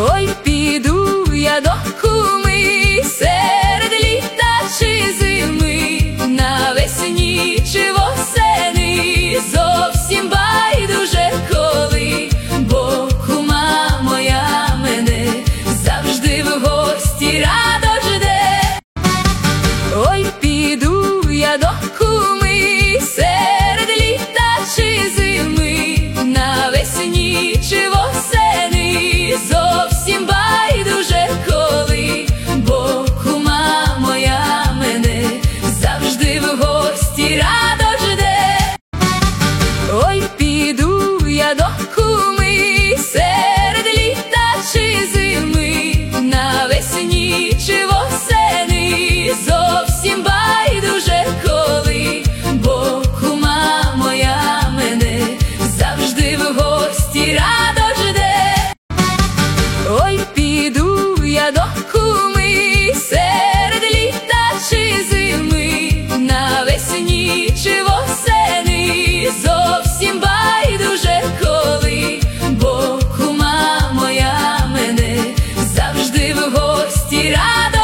Ой, піду я до куми серед літа чи зими, навесні чи восени, зовсім байдуже коли, бо кума моя мене завжди в гості радо жде. Ой, піду я до куми серед літа чи зими, навесні чи восени, зовсім байдуже коли, бо кума моя мене завжди в гості радо жде. Ой, піду я до куми серед літа чи зими, навесні чи восени, зовсім байдуже коли, бо кума моя мене завжди в гості радо жде. Ой, піду я до куми серед літа чи зими, навесні чи восени, зовсім байдуже коли, бо кума моя мене завжди в гості радо